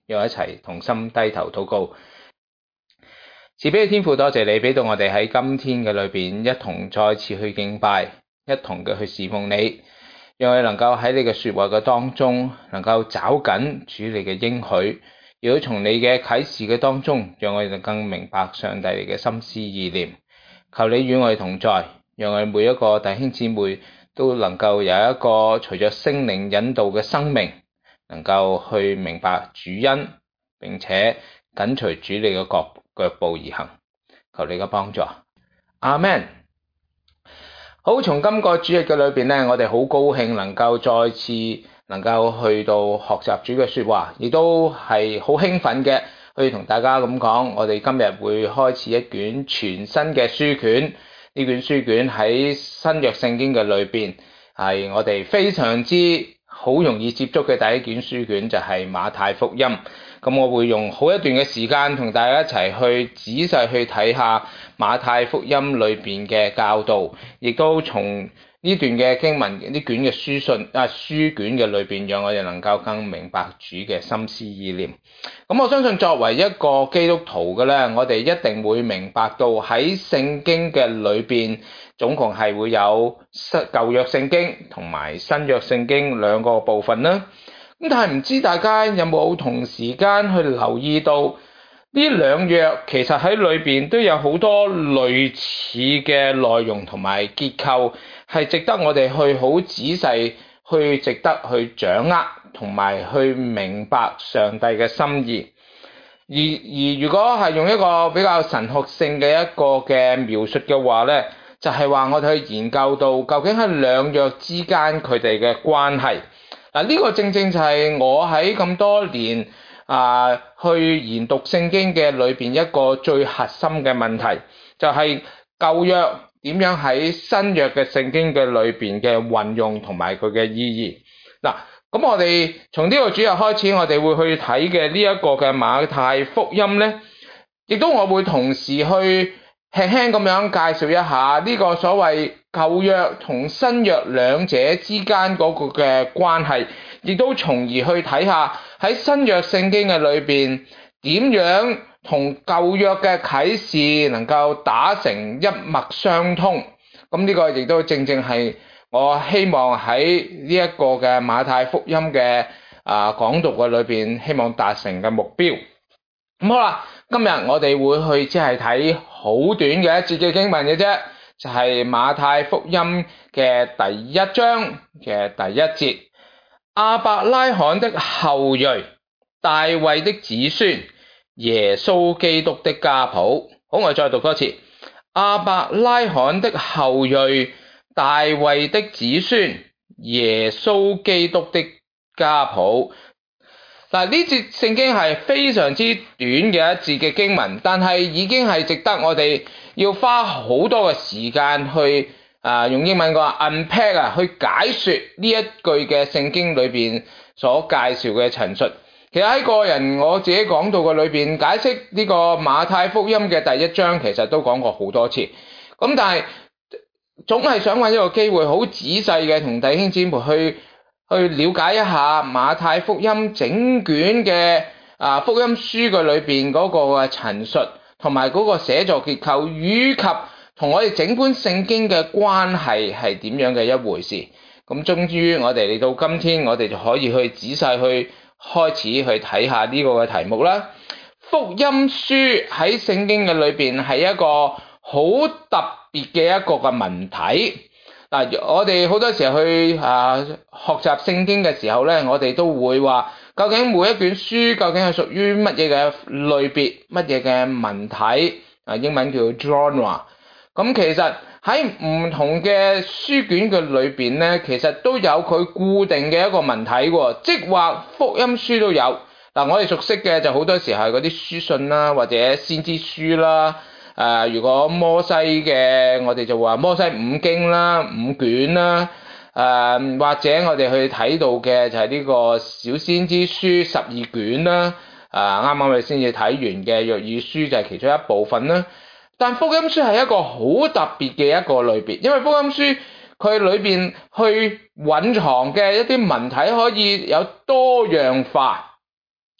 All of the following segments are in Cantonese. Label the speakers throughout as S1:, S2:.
S1: 讓我一齊同心低頭禱告。慈悲嘅天父，多謝你俾到我哋喺今天嘅裏邊一同再次去敬拜，一同嘅去侍奉你，讓我哋能夠喺你嘅說話嘅當中能夠找緊主你嘅應許，亦都從你嘅啟示嘅當中，讓我哋更明白上帝你嘅心思意念。求你與我哋同在，讓我哋每一個弟兄姊妹都能夠有一個隨着聖靈引導嘅生命，能夠去明白主恩，並且緊隨主你嘅腳步而行。求你嘅幫助，阿們。好，從今個主日嘅裏邊咧，我哋好高興能夠再次能夠去到學習主嘅說話，亦都係好興奮嘅去同大家咁講，我哋今日會開始一卷全新嘅書卷。呢卷書卷喺新約聖經嘅裏邊係我哋非常之好容易接觸嘅第一卷書卷，就係馬太福音。咁我會用好一段嘅時間同大家一齊去仔細去睇下馬太福音裏邊嘅教導，亦都從呢段嘅經文呢卷嘅書卷嘅裏邊，讓我哋能夠更明白主嘅心思意念。咁我相信作為一個基督徒嘅咧，我哋一定會明白到喺聖經嘅裏邊，總共係會有舊約聖經同埋新約聖經兩個部分啦。咁但係唔知大家有冇同時間去留意到呢兩約其實喺裏邊都有好多類似嘅內容同埋結構，係值得我哋去好仔細去值得去掌握同埋去明白上帝嘅心意。而如果係用一個比較神學性嘅一個嘅描述嘅話咧，就係話我哋去研究到究竟喺兩約之間佢哋嘅關係。嗱，呢個正正就係我喺咁多年去研讀聖經嘅裏邊一個最核心嘅問題，就係舊約點樣喺新約嘅聖經嘅裏邊嘅運用同埋佢嘅意義。嗱，咁我哋從呢個主日開始，我哋會去睇嘅呢一個嘅馬太福音咧，亦都我會同時去輕輕咁樣介紹一下呢個所謂舊約同新約兩者之間嗰個嘅關係，亦都從而去睇下喺新約聖經嘅裏邊點樣同舊約嘅啟示能夠打成一脈相通。咁呢個亦都正正係我希望喺呢一個嘅馬太福音嘅講讀嘅裏邊希望達成嘅目標。咁好啦，今日我哋會去只係睇好短嘅一節嘅經文嘅啫，就係馬太福音嘅第1章嘅第1節，亞伯拉罕的後裔，大衛的子孫，耶穌基督的家譜。好，我再讀多次，亞伯拉罕的後裔，大衛的子孫，耶穌基督的家譜。嗱，呢節聖經係非常之短嘅一節嘅經文，但係已經係值得我哋要花好多嘅時間去用英文講unpack 去解說呢一句嘅聖經裏邊所介紹嘅陳述。其實喺個人我自己講道嘅裏邊解釋呢個馬太福音嘅第1章，其實都講過好多次。咁但係總係想揾一個機會好仔細嘅同弟兄姊妹去了解一下馬太福音整卷嘅福音書嘅裏邊嗰個嘅陳述，同埋嗰個寫作結構，以及同我哋整本聖經嘅關係係點樣嘅一回事。咁終於我哋嚟到今天，我哋就可以去仔細去開始去睇下呢個嘅題目啦。福音書喺聖經嘅裏邊係一個好特別嘅一個嘅文體。嗱，我哋好多時候去學習聖經嘅時候咧，我哋都會話，究竟每一卷書究竟係屬於乜嘢嘅類別，乜嘢嘅文體，英文叫 genre。咁其實喺唔同嘅書卷嘅裏邊咧，其實都有佢固定嘅一個文體喎，即話福音書都有。嗱，我哋熟悉嘅就好多時候係嗰啲書信啦，或者先知書啦。如果摩西嘅，我哋就話摩西五經啦、5卷啦，或者我哋去睇到嘅就係呢個小先知書12卷啦，啱啱我哋先至睇完嘅約珥書就係其中一部分啦。但福音書係一個好特別嘅一個類別，因為福音書佢裏邊去蘊藏嘅一啲文體可以有多樣化。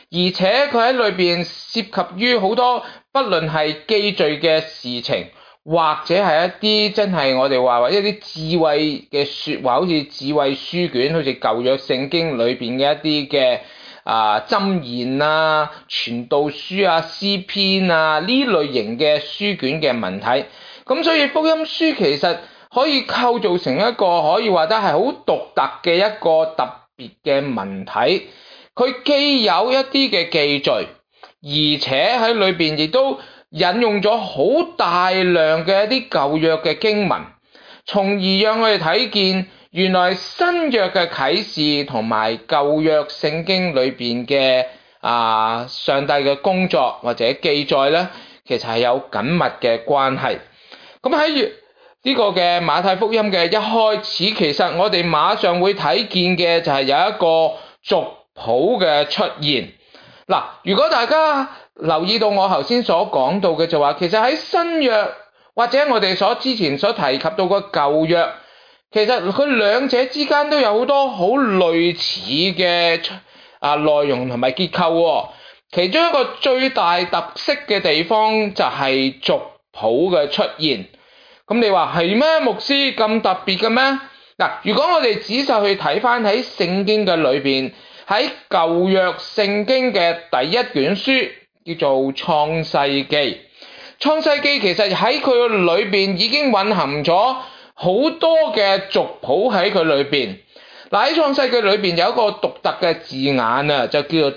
S1: 而且佢喺裏邊涉及於好多，不論係記敘嘅事情，或者係一啲真係我哋話一啲智慧嘅説話，好似智慧書卷，好似舊約聖經裏邊嘅一啲嘅箴言啊、傳道書啊、詩篇啊呢類型嘅書卷嘅文體。咁所以福音書其實可以構造成一個可以話得係好獨特嘅一個特別嘅文體。佢既有一啲嘅記敘，而且喺裏邊亦都引用咗好大量嘅一啲舊約嘅經文，從而讓我哋睇見原來新約嘅啟示同埋舊約聖經裏邊嘅上帝嘅工作或者記載咧，其實係有緊密嘅關係。咁喺呢個嘅馬太福音嘅一開始，其實我哋馬上會睇見嘅就係有一個族譜嘅出現。嗱，如果大家留意到我頭先所講到嘅就話，其實喺新約或者我哋之前所提及到嘅舊約，其實佢兩者之間都有好多好類似嘅內容同埋結構喎。其中一個最大特色嘅地方就係族譜嘅出現。咁你話係咩？牧師咁特別嘅咩？嗱，如果我哋仔細去睇翻喺聖經嘅裏邊，喺舊約聖經嘅第一卷書叫做創世記。創世記其實喺佢裏邊已經蘊含咗好多嘅族譜喺佢裏邊。嗱，喺創世記裏邊有一個獨特嘅字眼啊，就叫做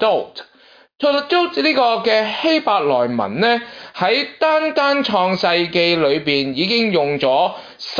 S1: Toledot。Toledot 呢個嘅希伯來文咧，喺單創世記裏邊已經用咗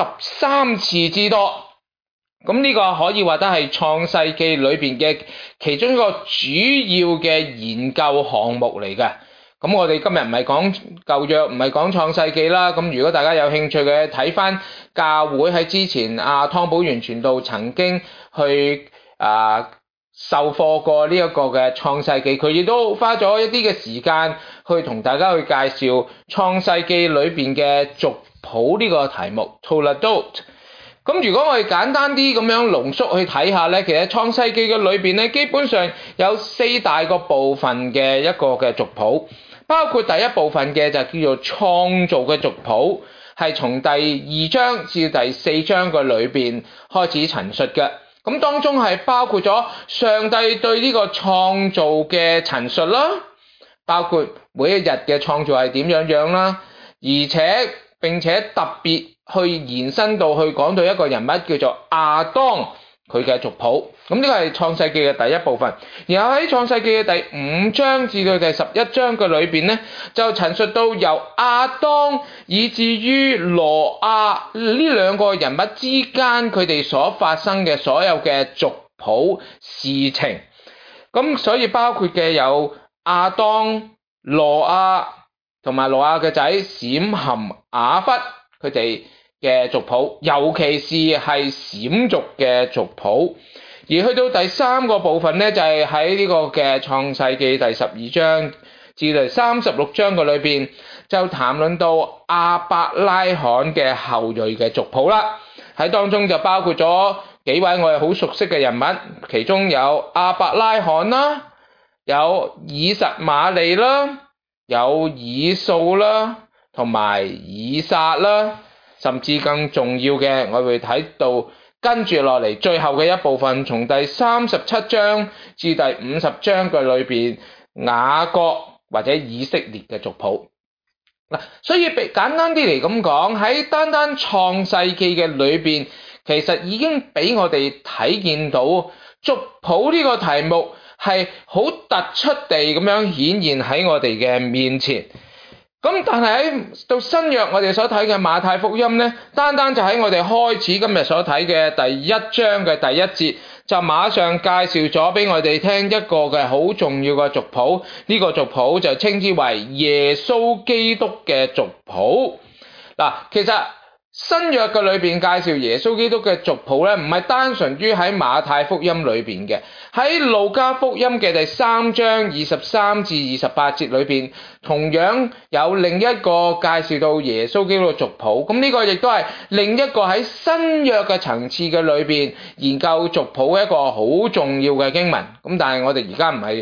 S1: 13次之多。咁呢個可以話得係創世記裏邊嘅其中一個主要嘅研究項目嚟嘅。咁我哋今日唔係講舊約，唔係講創世記啦。咁如果大家有興趣嘅，睇翻教會喺之前湯寶元傳道曾經去授課過呢一個嘅創世記，佢亦都花咗一啲嘅時間去同大家去介紹創世記裏邊嘅族譜呢個題目 Toledot。咁如果我哋簡單啲咁樣濃縮去睇下咧，其實創世記嘅裏邊咧，基本上有4大個部分嘅一個嘅族譜，包括第一部分嘅就叫做創造嘅族譜，係從第2章至第4章嘅裏邊開始陳述嘅。咁當中係包括咗上帝對呢個創造嘅陳述啦，包括每一日嘅創造係點樣啦，並且特別去延伸到去講到一個人物叫做亞當佢嘅族譜。咁呢個係創世記嘅第一部分。然後喺創世記嘅第5章至到第11章嘅裏邊咧，就陳述到由亞當以至於挪亞呢兩個人物之間佢哋所發生嘅所有嘅族譜事情。咁所以包括嘅有亞當、挪亞同埋挪亞嘅仔閃含雅弗佢哋嘅族譜，尤其是係閃族嘅族譜。而去到第3個部分咧，就係喺呢個嘅創世記第12章至第36章嘅裏邊，就談論到亞伯拉罕嘅後裔嘅族譜啦。喺當中就包括咗幾位我哋好熟悉嘅人物，其中有亞伯拉罕啦，有以實瑪利啦，有以掃啦，同埋以撒啦，甚至更重要嘅，我會睇到跟住落嚟最後嘅一部分，從第37章至第50章嘅裏邊，雅各或者以色列嘅族譜。嗱，所以簡單啲嚟咁講，喺單創世記嘅裏邊，其實已經俾我哋睇見到族譜呢個題目係好突出地咁樣顯現喺我哋嘅面前。咁但係到新約我哋所睇嘅馬太福音咧，單就喺我哋開始今日所睇嘅第1章嘅第1節，就馬上介紹咗俾我哋聽一個嘅好重要嘅族譜。呢個族譜就稱之為耶穌基督嘅族譜。嗱，其實新約嘅裏邊介紹耶穌基督嘅族譜咧，唔係單純於喺馬太福音裏邊嘅，喺路加福音嘅第3章23至28節裏邊，同樣有另一個介紹到耶穌基督嘅族譜。咁呢個亦都係另一個喺新約嘅層次嘅裏邊研究族譜一個好重要嘅經文。咁但係我哋而家唔係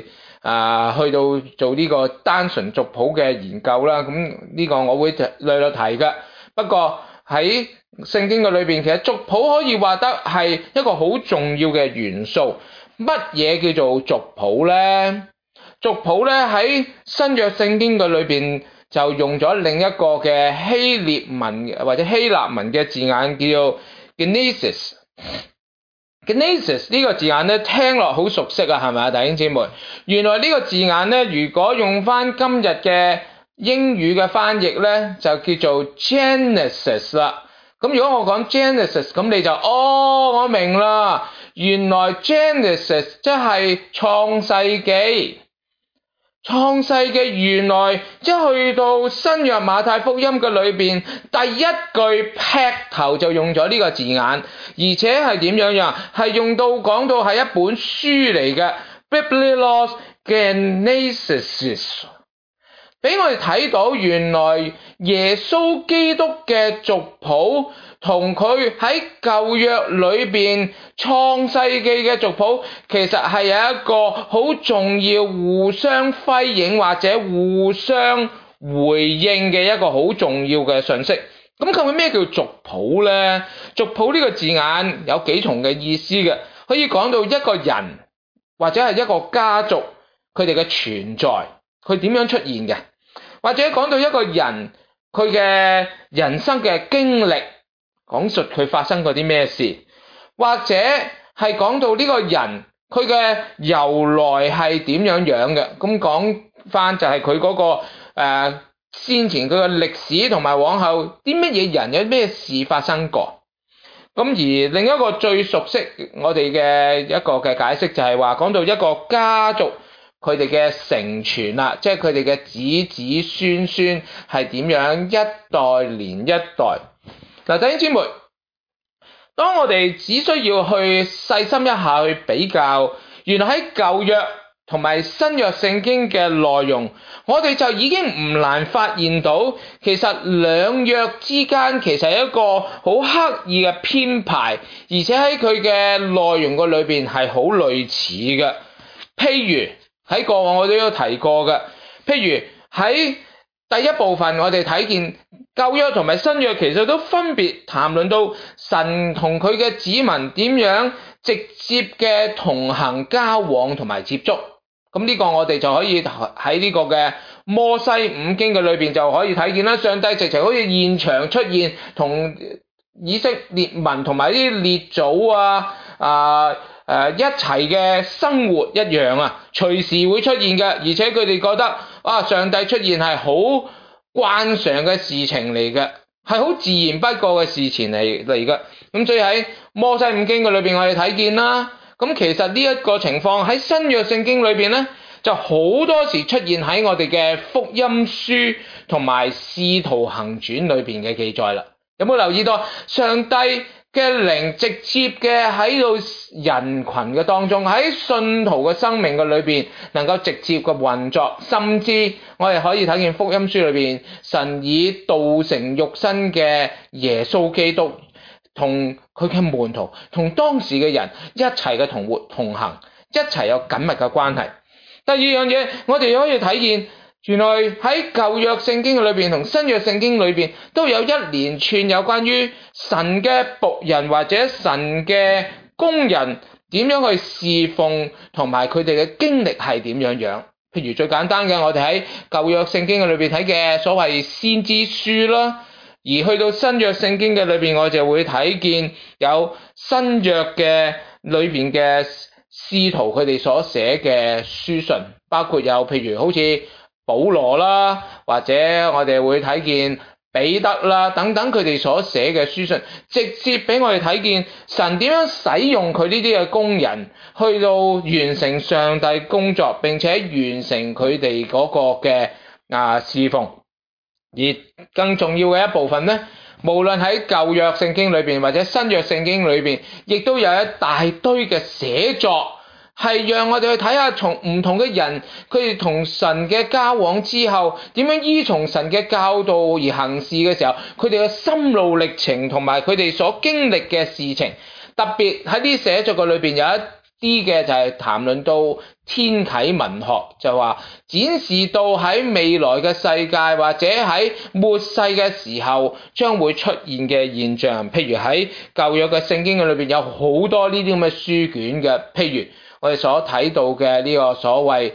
S1: 去到做呢個單純族譜嘅研究啦。咁呢個我會略略提嘅。不過喺聖經嘅裏邊，其實族譜可以話得係一個好重要嘅元素。乜嘢叫做族譜咧？族譜咧喺新約聖經嘅裏邊就用咗另一個嘅希臘文或者希臘文嘅字眼，叫做 Genesis。Genesis 呢個字眼咧聽落好熟悉啊，係咪啊，弟兄姊妹？原來呢個字眼咧，如果用翻今日嘅英語嘅翻譯咧，就叫做 Genesis 啦。咁如果我講 Genesis， 咁你就我明啦，原來 Genesis 即係創世記。創世記原來一去到新約馬太福音嘅裏邊，第一句劈頭就用咗呢個字眼，而且係點樣？係用到講到係一本書嚟嘅 Biblos Genesis， 俾我哋睇到原來耶穌基督嘅族譜同佢喺舊約裏邊創世記嘅族譜，其實係有一個好重要互相輝映或者互相回應嘅一個好重要嘅信息。咁究竟咩叫族譜呢？族譜呢個字眼有幾重嘅意思嘅，可以講到一個人或者係一個家族佢哋嘅存在，佢點樣出現嘅，或者講到一個人佢嘅人生嘅經歷，講述佢發生過啲咩事，或者係講到呢個人佢嘅由來係點樣嘅。咁講翻就係佢嗰個先前佢嘅歷史同埋往後啲乜嘢人有咩事發生過。咁而另一個最熟悉我哋嘅一個嘅解釋就係話講到一個家族佢哋嘅承傳啦，即係佢哋嘅子子孫孫係點樣一代連一代。嗱，弟兄姊妹，當我哋只需要去細心一下去比較，原來喺舊約同埋新約聖經嘅內容，我哋就已經唔難發現到，其實兩約之間其實係一個好刻意嘅編排，而且喺佢嘅內容個裏邊係好類似嘅。譬如喺過往我哋都有提過嘅，譬如喺第一部分我哋睇見舊約同埋新約其實都分別談論到神同佢嘅子民點樣直接嘅同行交往同埋接觸。咁呢個我哋就可以喺呢個嘅摩西五經嘅裏邊就可以睇見啦。上帝直情好似現場出現，同以色列民同埋啲列祖一齊嘅生活一樣啊，隨時會出現嘅，而且佢哋覺得上帝出現係好慣常嘅事情嚟嘅，係好自然不過嘅事情嚟嘅。咁所以喺摩西五經嘅裏邊我哋睇見啦。咁其實呢一個情況喺新約聖經裏邊咧，就好多時出現喺我哋嘅福音書同埋使徒行傳裏邊嘅記載啦。有冇留意到上帝嘅靈直接嘅喺到人群嘅當中，喺信徒嘅生命嘅裏邊能夠直接嘅運作，甚至我哋可以睇見福音書裏邊神以道成肉身嘅耶穌基督同佢嘅門徒同當時嘅人一齊嘅同活同行，一齊有緊密嘅關係。第二樣嘢，我哋可以睇見原來喺舊約聖經裏邊同新約聖經裏邊都有一連串有關於神嘅僕人或者神嘅工人點樣去侍奉，同埋佢哋嘅經歷係點樣。譬如最簡單嘅，我哋喺舊約聖經嘅裏邊睇嘅所謂先知書啦，而去到新約聖經嘅裏邊，我就會睇見有新約嘅裏邊嘅使徒佢哋所寫嘅書信，包括有譬如好似保羅啦，或者我哋會睇見彼得啦等等，佢哋所寫嘅書信，直接俾我哋睇見神點樣使用佢呢啲嘅工人去到完成上帝工作，並且完成佢哋嗰個嘅侍奉。而更重要嘅一部分咧，無論喺舊約聖經裏邊或者新約聖經裏邊，亦都有一大堆嘅寫作，係讓我哋去睇下從唔同嘅人佢哋同神嘅交往之後，點樣依從神嘅教導而行事嘅時候，佢哋嘅心路歷程同埋佢哋所經歷嘅事情。特別喺啲寫作嘅裏邊有一啲嘅就係談論到天啟文學，就話展示到喺未來嘅世界或者喺末世嘅時候將會出現嘅現象。譬如喺舊約嘅聖經嘅裏邊有好多呢啲咁嘅書卷嘅，譬如我哋所睇到嘅呢個所謂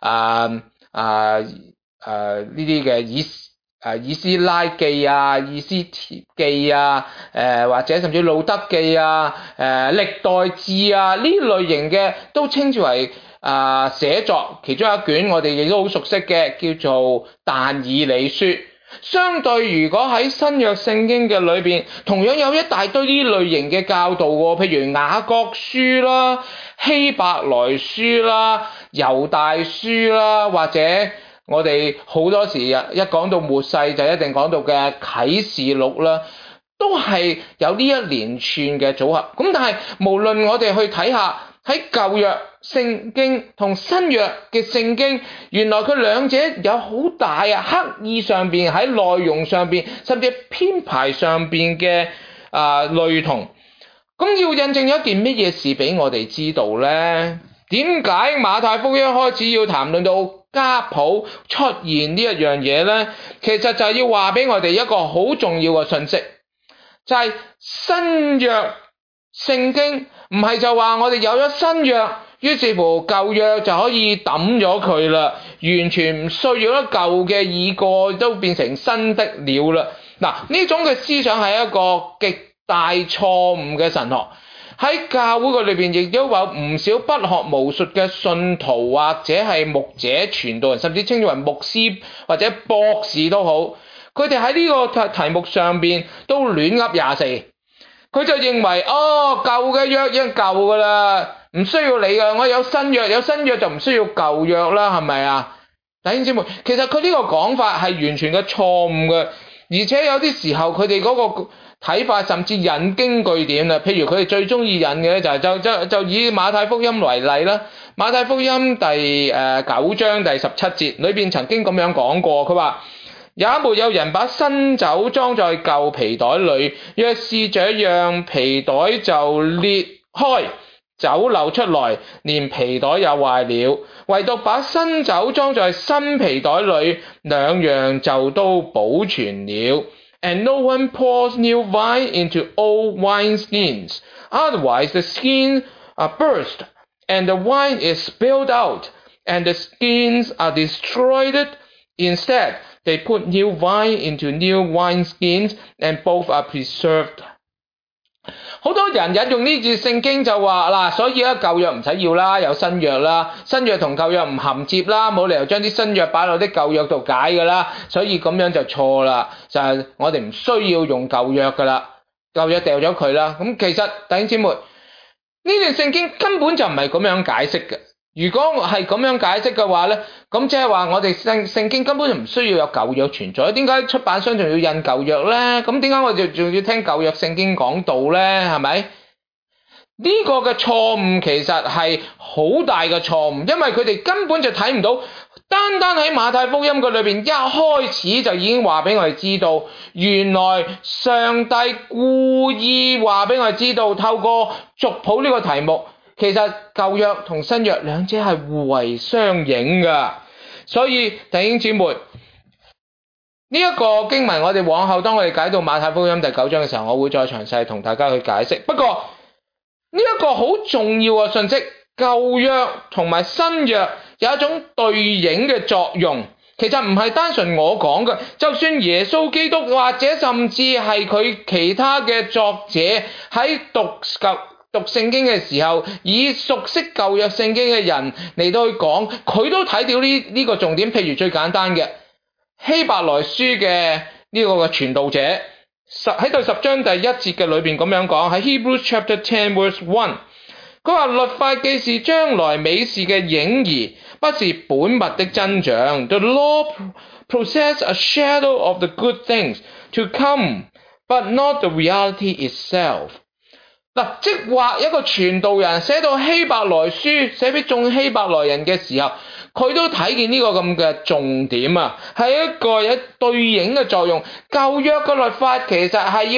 S1: 呢啲嘅以斯拉記啊、以斯帖記啊、或者甚至路德記啊、歷代志啊呢類型嘅都稱之為寫作。其中一卷我哋亦都好熟悉嘅叫做但以理書。相對如果喺新約聖經嘅裏邊，同樣有一大堆呢類型嘅教導喎，譬如雅各書啦、希伯來書啦、猶大書啦，或者我哋好多時一講到末世就一定講到嘅啟示錄啦，都係有呢一連串嘅組合。咁但係無論我哋去睇下喺舊約聖經同新約嘅聖經，原來佢兩者有好大刻意上邊喺內容上邊，甚至編排上邊嘅類同。咁要印證一件乜嘢事俾我哋知道呢？點解馬太福音開始要談論到家譜出現呢一樣嘢呢？其實就係要話俾我哋一個好重要嘅信息，就係新約聖經唔係就話我哋有咗新約，於是乎舊約就可以抌咗佢啦，完全唔需要咗舊嘅已過都變成新的了啦。嗱，呢種嘅思想係一個極大錯誤嘅神學。喺教會嘅裏邊亦都有唔少不學無術嘅信徒或者係牧者傳道人，甚至稱之為牧師或者博士都好，佢哋喺呢個題目上邊都亂噏廿四。佢就認為舊嘅約已經舊㗎啦，唔需要理㗎。我有新約，有新約就唔需要舊約啦，係咪啊？弟兄姊妹，其實佢呢個講法係完全嘅錯誤嘅，而且有啲時候佢哋嗰個睇法甚至引經據典啦。譬如佢哋最中意引嘅咧就以馬太福音為例啦。馬太福音第9章第17節裏邊曾經咁樣講過，佢話：也沒有人把新酒裝在舊皮袋裏，若是這樣，皮袋就裂開，酒流出來，連皮袋也壞了。唯獨把新酒裝在新皮袋裏，兩樣就都保存了。And no one pours new wine into old wineskins, otherwise the skins are burst, and the wine is spilled out, and the skins are destroyed. Instead, they put new wine into new wineskins, and both are preserved. 好多人引用呢節聖經就話嗱，所以咧舊約唔使要啦，有新約啦，新約同舊約唔銜接啦，冇理由將啲新約擺落啲舊約度解噶啦，所以咁樣就錯啦，就係我哋唔需要用舊約噶啦，舊約掉咗佢啦。咁其實弟兄姊妹，呢段聖經根本就唔係咁樣解釋嘅。如果係咁樣解釋嘅話咧，咁即係話我哋聖經根本就唔需要有舊約存在。點解出版商仲要印舊約咧？咁點解我哋仲要聽舊約聖經講道咧？係咪？呢個嘅錯誤其實係好大嘅錯誤，因為佢哋根本就睇唔到，單單喺馬太福音嘅裏邊一開始就已經話俾我哋知道，原來上帝故意話俾我哋知道，透過族譜呢個題目，其實舊約同新約兩者係互為相映㗎。所以弟兄姊妹，呢一個經文我哋往後當我哋解到馬太福音第9章嘅時候，我會再詳細同大家去解釋。不過呢一個好重要嘅信息，舊約同埋新約有一種對應嘅作用，其實唔係單純我講嘅，就算耶穌基督或者甚至係佢其他嘅作者喺讀聖經嘅時候，以熟悉舊約聖經嘅人嚟到去講，佢都睇到呢個重點。譬如最簡單嘅希伯來書嘅呢個嘅傳道者喺第10章第1節嘅裏邊咁樣講，喺 Hebrews chapter 10 verse 1，佢話律法既是將來美事嘅影兒，不是本物的真像。The law possesses a shadow of the good things to come, but not the reality itself。嗱，即話一個傳道人寫到希伯來書，寫俾眾希伯來人嘅時候，佢都睇見呢個咁嘅重點啊，係一個有對應嘅作用。舊約嘅律法其實係要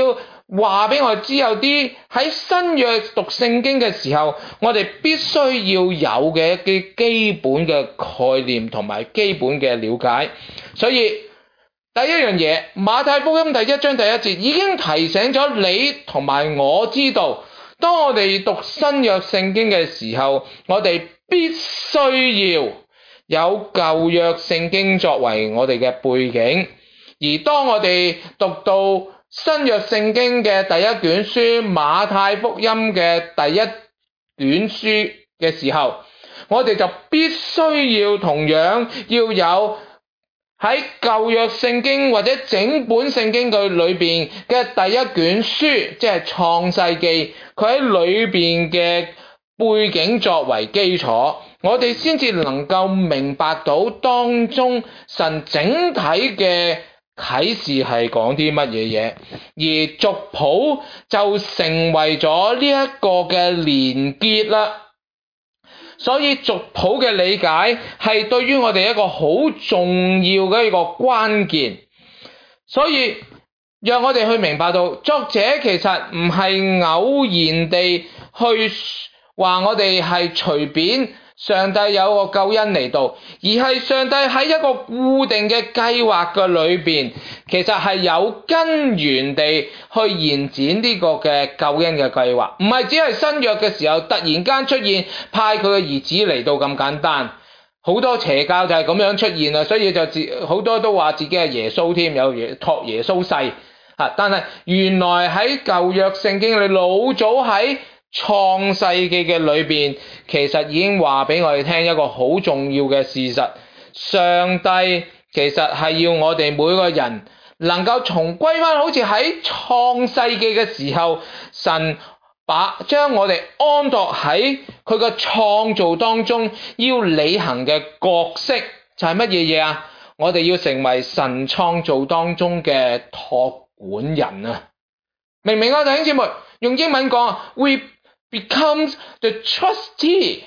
S1: 話俾我知有啲喺新約讀聖經嘅時候，我哋必須要有嘅一啲基本嘅概念同埋基本嘅了解。所以第一樣嘢，馬太福音第1章第1節已經提醒咗你同埋我知道，當我哋讀新約聖經嘅時候，我哋必須要有舊約聖經作為我哋嘅背景。而當我哋讀到新約聖經嘅第一卷書馬太福音嘅第一卷書嘅時候，我哋就必須要同樣要有喺舊約聖經或者整本聖經佢裏邊嘅第一卷書，即係創世記，佢喺裏邊嘅背景作為基礎，我哋先至能夠明白到當中神整體嘅啟示係講啲乜嘢嘢，而族譜就成為咗呢一個嘅連結啦。所以族譜嘅理解係對於我哋一個好重要嘅一個關鍵。所以讓我哋去明白到，作者其實唔係偶然地去話我哋係隨便上帝有個救恩嚟到，而係上帝喺一個固定嘅計劃嘅裏邊，其實係有根源地去延展呢個嘅救恩嘅計劃，唔係只係新約嘅時候突然間出現派佢嘅兒子嚟到咁簡單。好多邪教就係咁樣出現啦，所以就好多都話自己係耶穌添，有託耶穌世。但係原來喺舊約聖經裏，老早喺創世記嘅裏邊，其實已經話俾我哋聽一個好重要嘅事實，上帝其實係要我哋每個人能夠重歸翻好似喺創世記嘅時候，神將我哋安度喺佢嘅創造當中要履行嘅角色，就係乜嘢嘢啊？我哋要成為神創造當中嘅託管人啊！明唔明啊？弟兄姊妹，用英文講 We becomes the trustee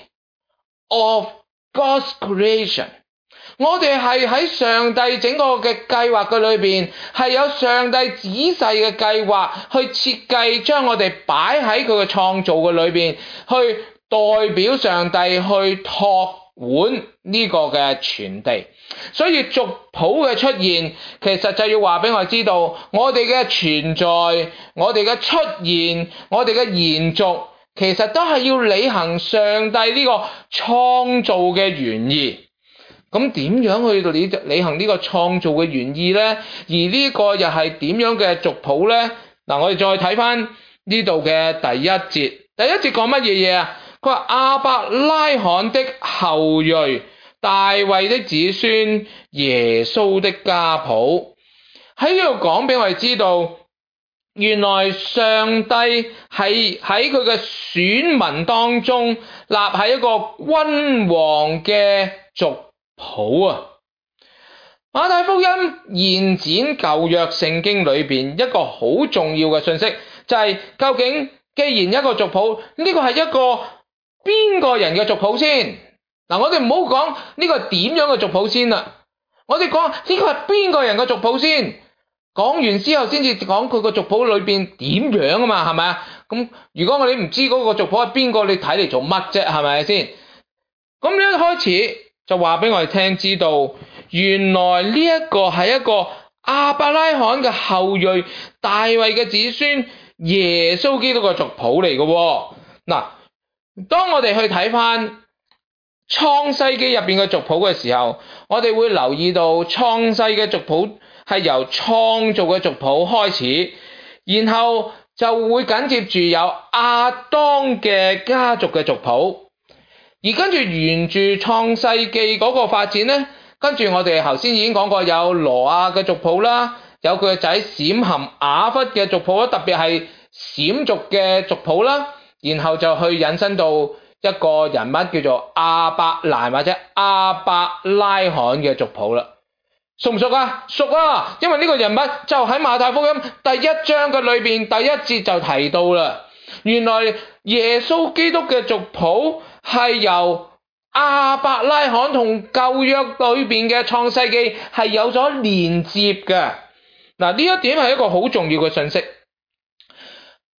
S1: of God's creation。我哋係喺上帝整個嘅計劃嘅裏邊，係有上帝仔細嘅計劃去設計，將我哋擺喺佢嘅創造嘅裏邊，去代表上帝去託管呢個嘅傳地。所以族譜嘅出現，其實就要話俾我哋知道，我哋嘅存在，我哋嘅出現，我哋嘅延續，其實都係要履行上帝呢個創造嘅原意。咁點樣去履行呢個創造嘅原意呢？而呢個又係點樣嘅族譜呢？嗱，我哋再睇翻呢度嘅第一節。第一節講乜嘢嘢啊？佢話亞伯拉罕的後裔，大衛的子孫，耶穌的家譜。喺呢度講俾我哋知道，原來上帝係喺佢嘅選民當中立喺一個君王嘅族譜啊！馬太福音延展舊約聖經裏邊一個好重要嘅信息，就係究竟既然一個族譜，呢個係一個邊個人嘅族譜先？嗱，我哋唔好講呢個點樣嘅族譜先啦，我哋講呢個係邊個人嘅族譜先。講完之後先至講佢個族譜裏邊點樣啊嘛，係咪啊？咁如果我哋唔知嗰個族譜係邊個，你睇嚟做乜啫？係咪先？咁一開始就話俾我哋聽，知道原來呢一個係一個亞伯拉罕嘅後裔，大衛嘅子孫，耶穌基督嘅族譜嚟嘅喎。嗱，當我哋去睇翻創世記入邊嘅族譜嘅時候，我哋會留意到創世嘅族譜係由創造嘅族譜開始，然後就會緊接住有亞當嘅家族嘅族譜，而跟住沿住創世記嗰個發展呢，跟住我哋頭先已經講過有羅亞嘅族譜啦，有佢嘅仔閃含雅弗嘅族譜啦，特別係閃族嘅族譜啦，然後就去引申到一個人物叫做亞伯蘭或者亞伯拉罕嘅族譜啦。熟唔熟啊？熟啊！因為呢個人物就喺馬太福音第1章嘅裏邊第1節就提到啦。原來耶穌基督嘅族譜係由亞伯拉罕同舊約裏邊嘅創世記係有咗連接嘅。嗱，呢一點係一個好重要嘅信息。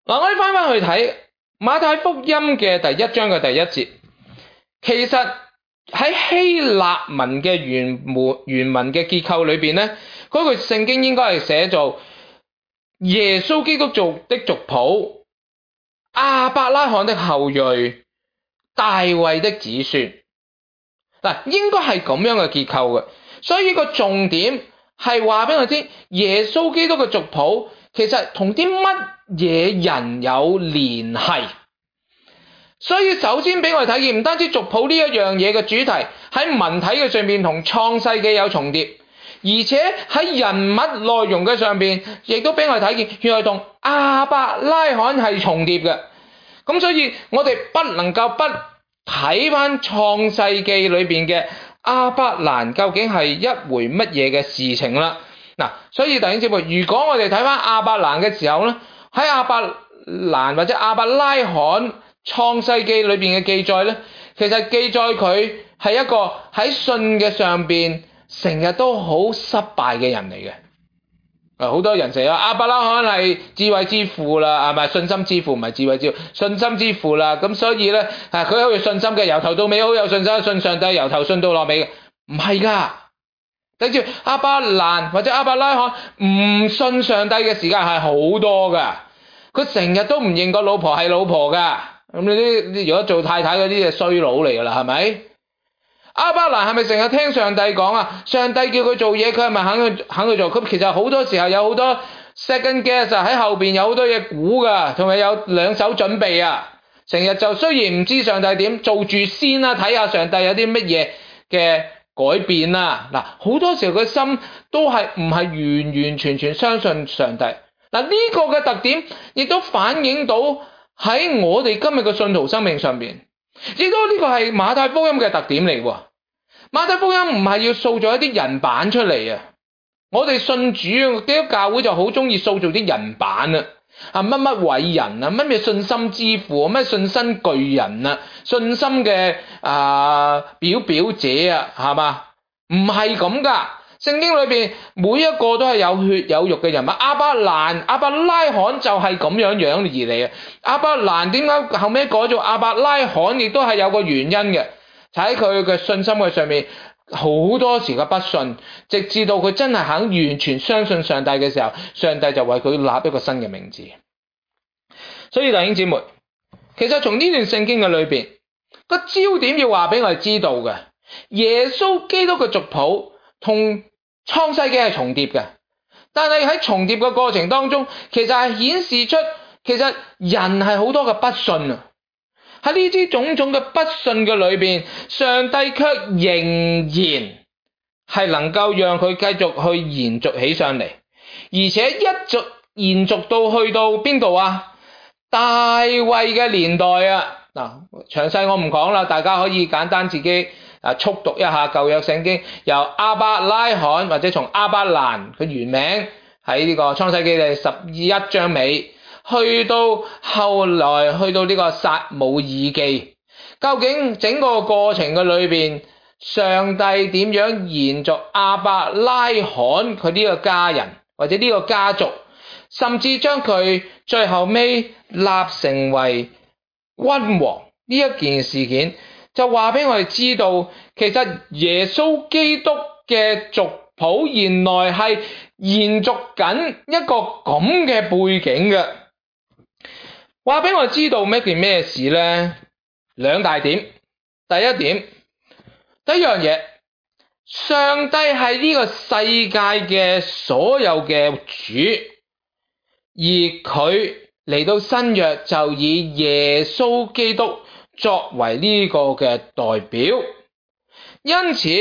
S1: 嗱，我哋翻去睇馬太福音嘅第1章嘅第1節，其實喺希臘文嘅原文嘅結構裏邊咧，嗰句聖經應該係寫做耶穌基督做的族譜，亞伯拉罕的後裔，大衛的子孫。嗱，應該係咁樣嘅結構嘅，所以個重點係話俾我知，耶穌基督嘅族譜其實同啲乜嘢人有聯繫。所以首先俾我哋睇見，唔單止族譜呢一樣嘢嘅主題喺文體嘅上面同創世記有重疊，而且喺人物內容嘅上邊，亦都俾我哋睇見，原來同亞伯拉罕係重疊嘅。咁所以我哋不能夠不睇翻創世記裏邊嘅亞伯蘭究竟係一回乜嘢嘅事情啦。嗱，所以弟兄姊妹，如果我哋睇翻亞伯蘭嘅時候咧，喺亞伯蘭或者亞伯拉罕創世記裏邊嘅記載咧，其實記載佢係一個喺信嘅上邊成日都好失敗嘅人嚟嘅。好多人成日話亞伯拉罕係智慧之父啦，係咪？信心之父唔係智慧之父，信心之父啦。咁所以咧，佢好有信心嘅，由頭到尾好有信心，信上帝由頭信到落尾嘅，唔係噶。睇住亞伯蘭或者亞伯拉罕唔信上帝嘅時間係好多噶，佢成日都唔認個老婆係老婆噶。咁你如果做太太嗰啲就衰佬嚟噶啦，係咪？亞伯蘭係咪成日聽上帝講啊？上帝叫佢做嘢，佢係咪肯去做？咁其實好多時候有好多 second guess 喺後邊有好多嘢估噶，同埋有兩手準備啊！成日就雖然唔知上帝點做住先啦，睇下上帝有啲乜嘢嘅改變啦。嗱，好多時候佢心都係唔係完完全全相信上帝。嗱，呢個嘅特點亦都反映到喺我哋今日嘅信徒生命上邊，亦都呢個係馬太福音嘅特點嚟喎。馬太福音唔係要塑造一啲人版出嚟啊！我哋信主基督教會就好中意塑造啲人版啊！乜乜偉人啊，乜信心之父，乜信心巨人啊，信心嘅表者啊，係嘛？唔係咁噶，聖經裏邊每一個都係有血有肉嘅人物。亞伯拉罕就係咁樣而嚟啊！亞伯蘭點解後尾改做亞伯拉罕，亦都係有個原因嘅。喺佢嘅信心嘅上面，好多時嘅不信，直至到佢真係肯完全相信上帝嘅時候，上帝就為佢立一個新嘅名字。所以弟兄姊妹，其實從呢段聖經嘅裏邊，個焦點要話俾我哋知道嘅，耶穌基督嘅族譜同創世記係重疊嘅，但係喺重疊嘅過程當中，其實係顯示出其實人係好多嘅不信啊。喺呢啲種種嘅不信嘅裏邊，上帝卻仍然係能夠讓佢繼續去延續起上嚟，而且一直延續到去到邊度啊？大衛嘅年代啊！嗱，詳細我唔講啦，大家可以簡單自己速讀一下舊約聖經，由亞伯拉罕或者從亞伯蘭佢原名喺呢個創世記第11章尾，去到後來去到呢個撒母耳記，究竟整個過程嘅裏邊，上帝點樣延續亞伯拉罕佢呢個家人或者呢個家族，甚至將佢最後尾立成為君王呢一件事件，就話俾我哋知道，其實耶穌基督嘅族譜原來係延續緊一個咁嘅背景嘅。話俾我哋知道咩件咩事呢？兩大點。第一點，第一樣嘢，上帝係呢個世界嘅所有嘅主，而佢嚟到新約就以耶穌基督作為呢個嘅代表。因此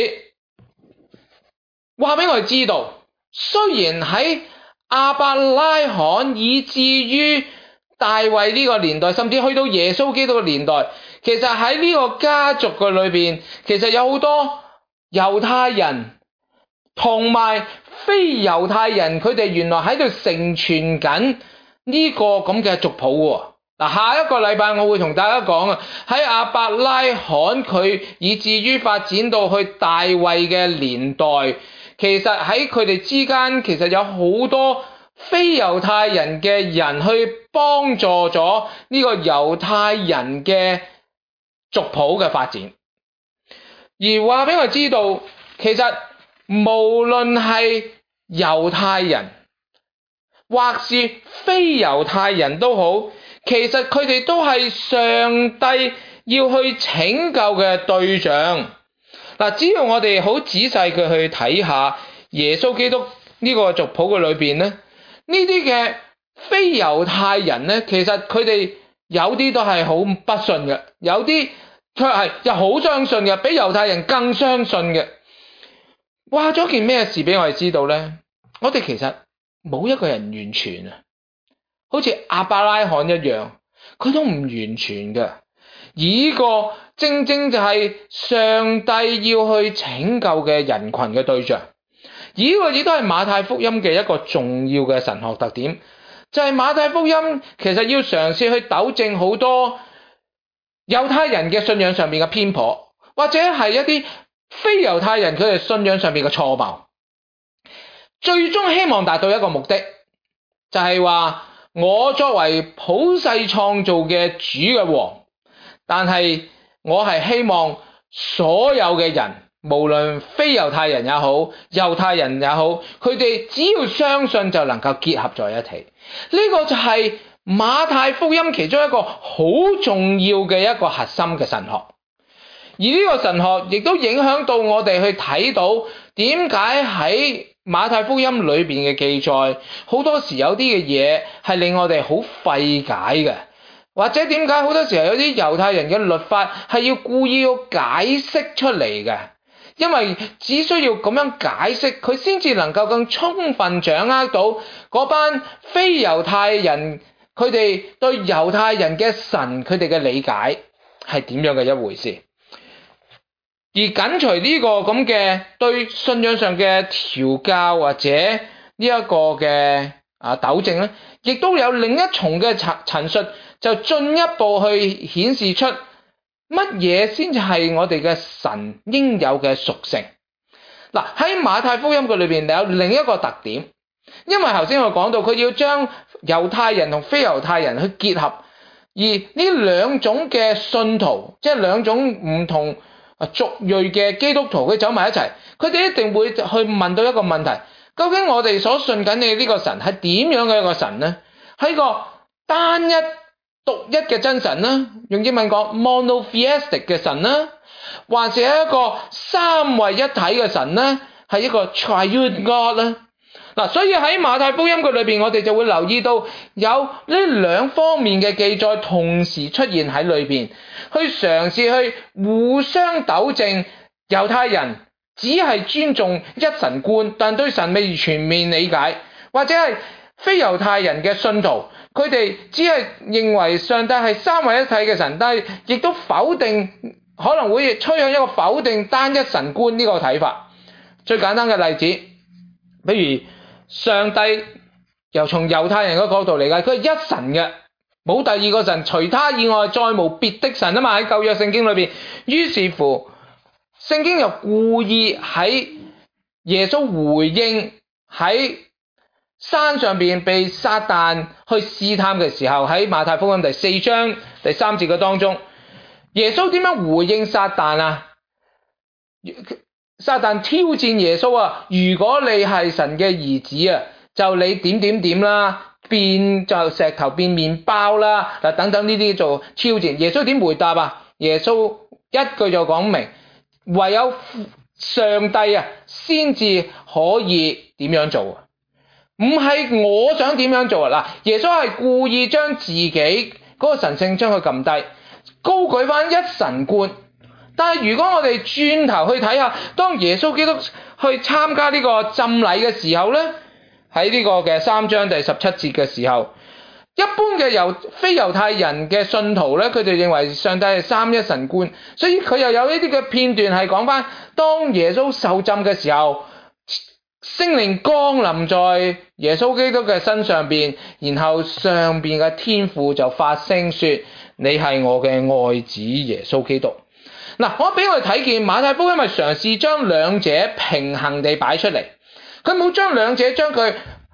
S1: 話俾我哋知道，雖然喺亞伯拉罕以至於大衛呢個年代，甚至去到耶穌基督嘅年代，其實喺呢個家族嘅裏邊，其實有好多猶太人同埋非猶太人，佢哋原來喺度承傳緊呢個咁嘅族譜喎。嗱，下一個禮拜我會同大家講啊，喺亞伯拉罕佢以至於發展到去大衛嘅年代，其實喺佢哋之間其實有好多非猶太人嘅人去幫助咗呢個猶太人嘅族譜嘅發展，而話俾我知道，其實無論係猶太人或是非猶太人都好，其實佢哋都係上帝要去拯救嘅對象。嗱，只要我哋好仔細嘅去睇下耶穌基督呢個族譜嘅裏邊咧，呢啲嘅非猶太人咧，其實佢哋有啲都係好不信嘅，有啲卻係又好相信嘅，比猶太人更相信嘅。話咗件咩事俾我哋知道咧？我哋其實冇一個人完全啊，好似亞伯拉罕一樣，佢都唔完全嘅。而呢個正正就係上帝要去拯救嘅人群嘅對象。而呢個亦都係馬太福音嘅一個重要嘅神學特點，就係馬太福音其實要嘗試去糾正好多猶太人嘅信仰上面嘅偏頗，或者係一啲非猶太人佢哋信仰上面嘅錯謬，最終希望達到一個目的，就係話我作為普世創造嘅主嘅王，但係我係希望所有嘅人，無論非猶太人也好，猶太人也好，佢哋只要相信就能夠結合在一起。呢個就係馬太福音其中一個好重要嘅一個核心嘅神學。而呢個神學亦都影響到我哋去睇到點解喺馬太福音裏邊嘅記載，好多時有啲嘅嘢係令我哋好費解嘅，或者點解好多時候有啲猶太人嘅律法係要故意要解釋出嚟嘅，因為只需要咁樣解釋，佢先至能夠更充分掌握到嗰班非猶太人佢哋對猶太人嘅神佢哋嘅理解係點樣嘅一回事。而緊隨呢個咁嘅對信仰上嘅調教或者呢一個嘅糾正咧，亦都有另一重嘅陳述，就進一步去顯示出乜嘢先至係我哋嘅神應有嘅屬性。嗱，喺馬太福音嘅裏邊有另一個特點，因為頭先我講到佢要將猶太人同非猶太人去結合，而呢兩種嘅信徒，即係兩種唔同族裔嘅基督徒，佢走埋一齊，佢哋一定會去問到一個問題：究竟我哋所信緊嘅呢個神係點樣嘅一個神呢？係個單一獨一嘅真神啦，用英文講 monotheistic 嘅神啦，或者係一個三位一體嘅神啦，係一個 triune God 啦。嗱，所以喺馬太福音嘅裏邊，我哋就會留意到有呢兩方面嘅記載同時出現喺裏邊，去嘗試去互相糾正猶太人只係尊重一神觀，但對神未全面理解，或者係非猶太人嘅信徒，佢哋只係認為上帝係三位一體嘅神，但係亦都否定，可能會趨向一個否定單一神觀呢個睇法。最簡單嘅例子，比如上帝由從猶太人嘅角度嚟解，佢係一神嘅，冇第二個神，除他以外再無別的神啊嘛，喺舊約聖經裏邊。於是乎聖經又故意喺耶穌回應喺山上邊被撒旦去試探嘅時候，喺馬太福音第4章第3節嘅當中，耶穌點樣回應撒旦啊？撒旦挑戰耶穌啊，如果你係神嘅兒子啊，就你點點點啦，變就石頭變麵包啦，嗱等等呢啲做挑戰。耶穌點回答啊？耶穌一句就講明，唯有上帝啊先至可以點樣做啊，唔係我想點樣做啊。嗱，耶穌係故意將自己嗰個神性將佢撳低，高舉翻一神觀。但係如果我哋轉頭去睇下，當耶穌基督去參加呢個浸禮嘅時候咧，喺呢個嘅3章第17節嘅時候，一般嘅非猶太人嘅信徒咧，佢哋認為上帝係三一神觀，所以佢又有呢啲嘅片段係講翻，當耶穌受浸嘅時候，聖靈降臨在耶穌基督嘅身上邊，然後上邊嘅天父就發聲說：你係我嘅愛子耶穌基督。嗱，我俾我哋睇見馬太福音係嘗試將兩者平衡地擺出嚟，佢冇將兩者將佢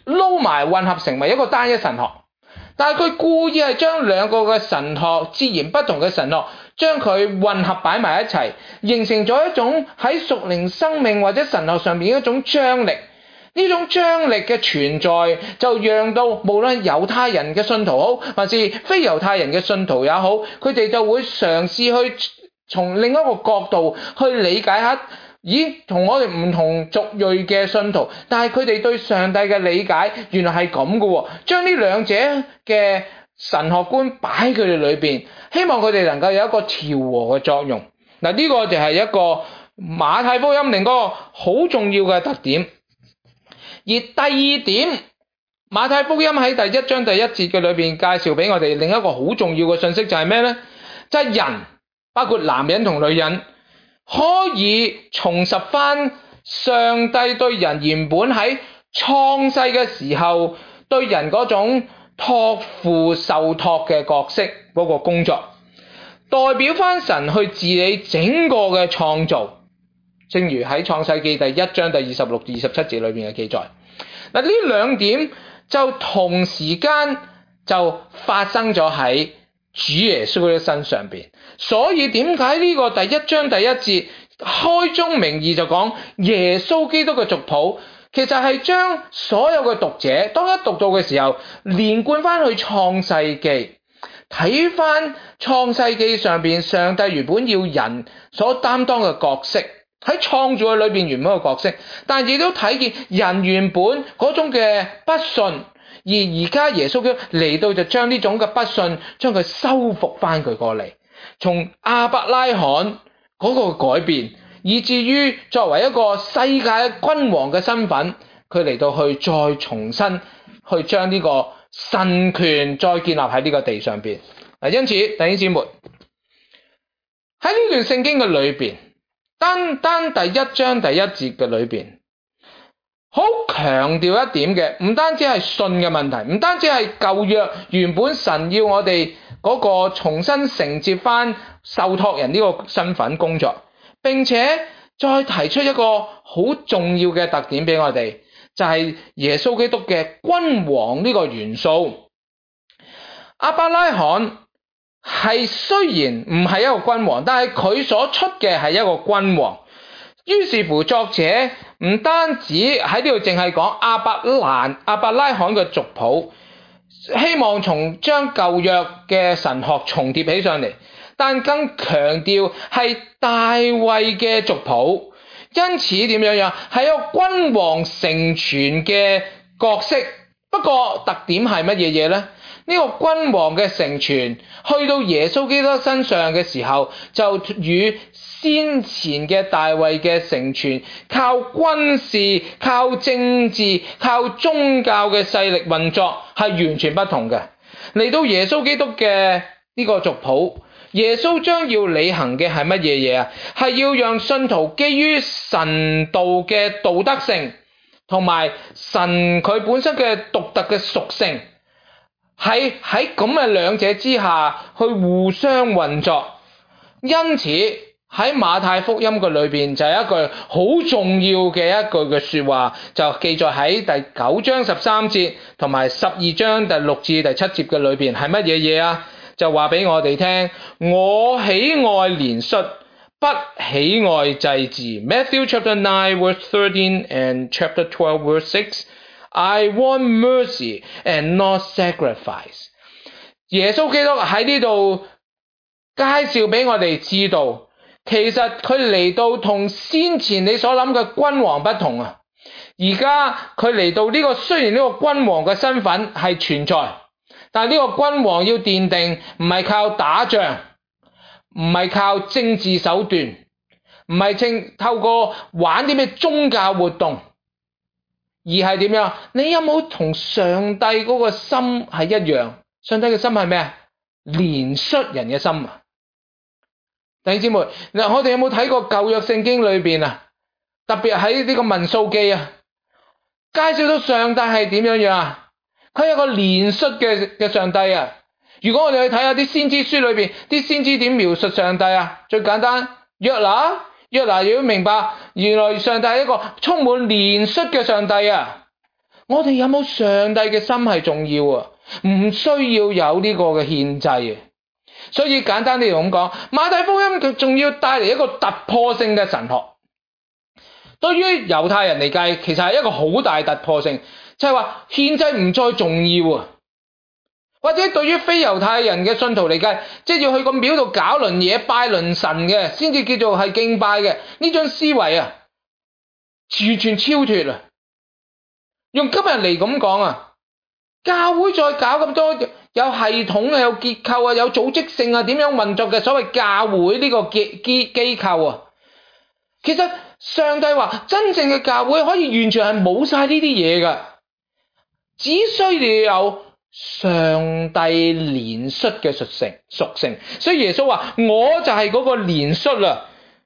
S1: 撈埋混合成為一個單一神學。但係佢故意係將兩個嘅神學，截然不同嘅神學，將佢混合擺埋一齊，形成咗一種喺屬靈生命或者神學上面一種張力。呢種張力嘅存在，就讓到無論猶太人嘅信徒好，還是非猶太人嘅信徒也好，佢哋就會嘗試去從另一個角度去理解下，咦，同我哋唔同族裔嘅信徒，但係佢哋對上帝嘅理解原來係咁嘅喎，將呢兩者嘅神學觀擺喺佢哋裏邊，希望佢哋能夠有一個調和嘅作用。嗱，呢個就係一個馬太福音另一個好重要嘅特點。而第二點，馬太福音喺第1章第1節嘅裏邊介紹俾我哋另一個好重要嘅信息，就係咩呢？就係人，包括男人同女人，可以重拾翻上帝對人原本喺創世嘅時候對人嗰種託付受託嘅角色嗰個工作，代表翻神去治理整個嘅創造，正如喺創世記第1章第26至27節裏邊嘅記載。嗱，呢兩點就同時間就發生咗喺主耶穌嘅身上邊，所以點解呢個第1章第1節開宗明義就講耶穌基督嘅族譜，其實係將所有嘅讀者當一讀到嘅時候，連貫翻去創世記，睇翻創世記上邊上帝原本要人所擔當嘅角色，喺創造嘅裏邊原本嘅角色，但亦都睇見人原本嗰種嘅不信，而家耶穌基督嚟到就將呢種嘅不信將佢修復翻佢過嚟，從亞伯拉罕嗰個改變，以至於作為一個世界君王嘅身份，佢嚟到去再重新去將呢個神權再建立喺呢個地上邊。因此弟兄姊妹，喺呢段聖經嘅裏邊，單第1章第1節嘅裏邊，好強調一點嘅，唔單止係信嘅問題，唔單止係舊約原本神要我哋嗰個重新承接翻受託人呢個身份工作，並且再提出一個好重要嘅特點俾我哋，就係耶穌基督嘅君王呢個元素。亞伯拉罕係雖然唔係一個君王，但係佢所出嘅係一個君王。於是乎作者唔單止喺呢度淨係講亞伯拉罕嘅族譜，希望將舊約嘅神學重疊起上嚟，但更強調係大衛嘅族譜。因此點樣係一個君王成全嘅角色。不過特點係乜嘢呢？呢個君王嘅成全去到耶穌基督身上嘅時候，就與先前嘅大衛嘅成全，靠軍事、靠政治、靠宗教嘅勢力運作係完全不同嘅。嚟到耶穌基督嘅呢個族譜，耶穌將要履行嘅係乜嘢啊？係要讓信徒基於神道嘅道德性，同埋神佢本身嘅獨特嘅屬性，喺咁嘅兩者之下去互相運作。因此喺馬太福音嘅裏邊就係一句好重要嘅一句嘅說話，就記載喺第9章13節同埋12章第6至第7節嘅裏邊，係乜嘢啊？就話俾我哋聽，我喜愛憐恤，不喜愛祭祀。Matthew chapter 9 verse 13 and chapter 12 verse 6. I want mercy and not sacrifice. 耶穌基督喺呢度介紹俾我哋知道，其實佢嚟到同先前你所諗嘅君王不同啊！而家佢嚟到呢個，雖然呢個君王嘅身份係存在，但係呢個君王要奠定唔係靠打仗，唔係靠政治手段，唔係透過玩啲咩宗教活動，而係點樣？你有冇同上帝嗰個心係一樣？上帝嘅心係咩啊？憐恤人嘅心啊！弟兄姊妹，嗱，我哋有冇睇過舊約聖經裏邊啊？特別喺呢個民數記啊，介紹到上帝係點樣啊？佢係一個憐恤嘅上帝啊！如果我哋去睇下啲先知書裏邊，啲先知點描述上帝啊？最簡單，約拿要明白，原來上帝係一個充滿憐恤嘅上帝啊！ 我哋有冇上帝嘅心係重要啊？唔需要有呢個嘅獻祭啊。所以簡單啲咁講，馬太福音佢仲要帶嚟一個突破性嘅神學。對於猶太人嚟計，其實係一個好大突破性，就係話獻祭唔再重要啊。或者對於非猶太人嘅信徒嚟計，即係要去個廟度搞輪嘢拜輪神嘅，先至叫做係敬拜嘅。呢種思維啊，完全超脫啊！用今日嚟咁講啊，教會再搞咁多有系統啊、有結構啊、有組織性啊、點樣運作嘅所謂教會呢個機構啊，其實上帝話真正嘅教會可以完全係冇晒呢啲嘢㗎，只需要有上帝憐恤嘅屬性。所以耶穌話：我就係嗰個憐恤啦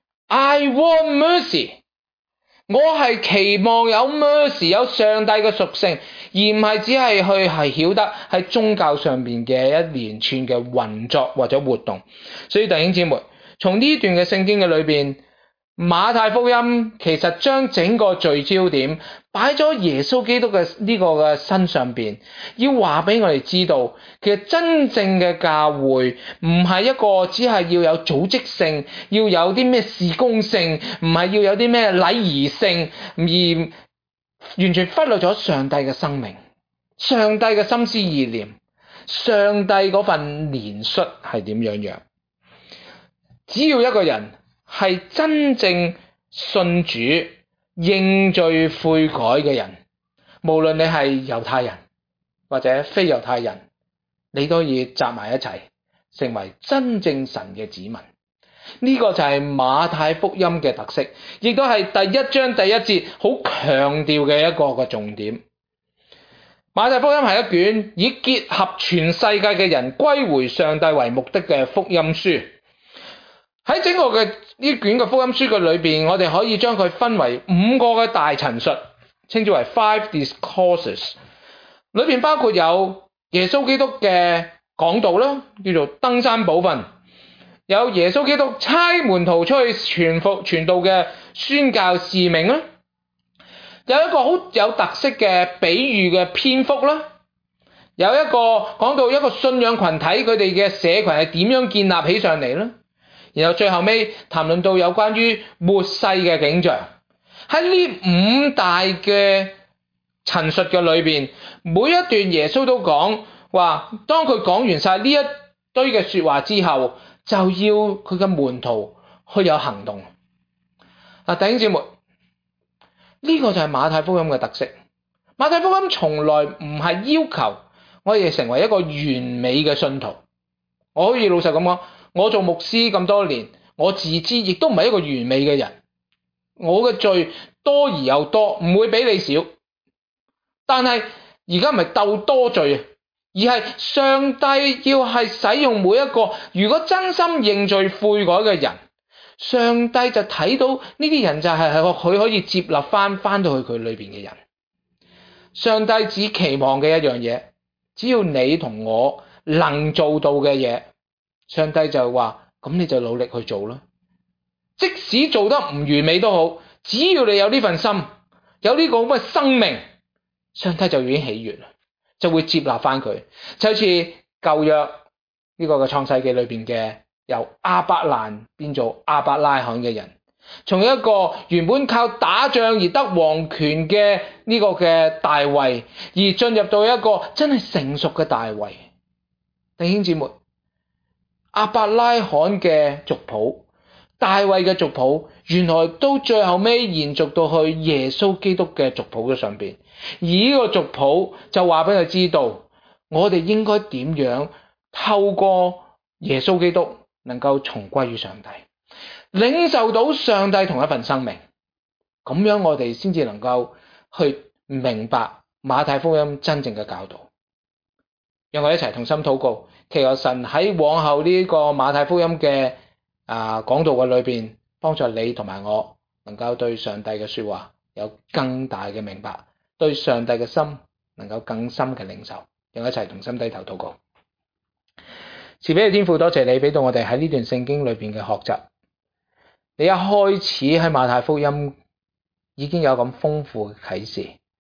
S1: ，I want mercy。我係期望有 mercy， 有上帝嘅屬性，而唔係只係去曉得喺宗教上面嘅一連串嘅運作或者活動。所以弟兄姊妹，從呢段嘅聖經嘅裏邊，馬太福音其實將整個聚焦點擺咗耶穌基督嘅呢個嘅身上邊，要話俾我哋知道，其實真正嘅教會唔係一個只係要有組織性，要有啲咩事工性，唔係要有啲咩禮儀性，而完全忽略咗上帝嘅生命、上帝嘅心思意念、上帝嗰份憐恤係點樣。只要一個人係真正信主、認罪悔改嘅人，無論你係猶太人或者非猶太人，你都要集埋一齊，成為真正神嘅子民。呢個就係馬太福音嘅特色，亦都係第一章第一節好強調嘅一個嘅重點。馬太福音係一卷以結合全世界嘅人歸回上帝為目的嘅福音書。喺整個嘅呢卷嘅福音書嘅裏邊，我哋可以將佢分為5個嘅大陳述，稱之為 5 discourses。裏邊包括有耶穌基督嘅講道啦，叫做登山寶訓；有耶穌基督差門徒出去傳道嘅宣教使命啦；有一個好有特色嘅比喻嘅篇幅啦；有一個講到一個信仰群體佢哋嘅社群係點樣建立起上嚟啦。然後最後尾談論到有關於末世嘅景象。喺呢5大嘅陳述嘅裏邊，每一段耶穌都講話，當佢講完晒呢一堆嘅說話之後，就要佢嘅門徒去有行動。弟兄姊妹，呢個就係馬太福音嘅特色。馬太福音從來唔係要求我哋成為一個完美嘅信徒。我可以老實咁講，我做牧師咁多年，我自知亦都唔係一個完美嘅人。我嘅罪多而又多，唔會比你少。但係而家唔係鬥多罪啊，而係上帝要係使用每一個如果真心認罪悔改嘅人，上帝就睇到呢啲人就係佢可以接納翻到去佢裏邊嘅人。上帝只期望嘅一樣嘢，只要你同我能做到嘅嘢，上帝就話咁你就努力去做啦。即使做得唔完美都好，只要你有呢份心，有呢個咁嘅生命，上帝就已經喜悅啦，就會接納翻佢。就好似舊約呢個嘅創世記裏邊嘅由亞伯蘭變做亞伯拉罕嘅人，從一個原本靠打仗而得王權嘅呢個嘅大衛，而進入到一個真係成熟嘅大衛。弟兄姊妹，亞伯拉罕嘅族譜，大衛嘅族譜，原來都最後尾延續到去耶穌基督嘅族譜嘅上邊。而呢個族譜就話俾佢知道，我哋應該點樣透過耶穌基督能夠重歸於上帝，領受到上帝同一份生命。咁樣我哋先至能夠去明白馬太福音真正嘅教導。讓我一齊同心禱告，祈求神喺往後呢個馬太福音嘅講道嘅裏邊，幫助你同埋我能夠對上帝嘅說話有更大嘅明白，對上帝嘅心能夠更深嘅領受。讓我一齊同心低頭禱告。慈悲嘅天父，多謝你俾到我哋喺呢段聖經裏邊嘅學習。你一開始喺馬太福音已經有咁豐富嘅啟示，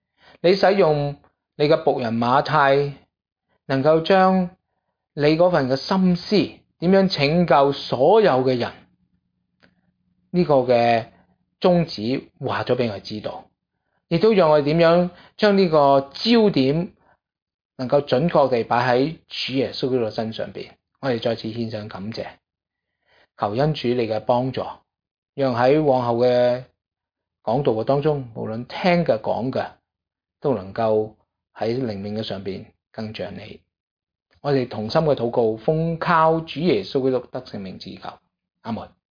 S1: 你使用你嘅僕人馬太，能夠將你嗰份嘅心思點樣拯救所有嘅人呢個嘅宗旨話咗俾我哋知道，亦都讓我哋點樣將呢個焦點能夠準確地擺喺主耶穌基督身上邊。我哋再次獻上感謝，求恩主你嘅幫助，讓喺往後嘅講道嘅當中，無論聽嘅講嘅，都能夠喺靈命嘅上邊更像你。我哋同心嘅禱告，奉靠主耶穌基督得勝名字求，阿門。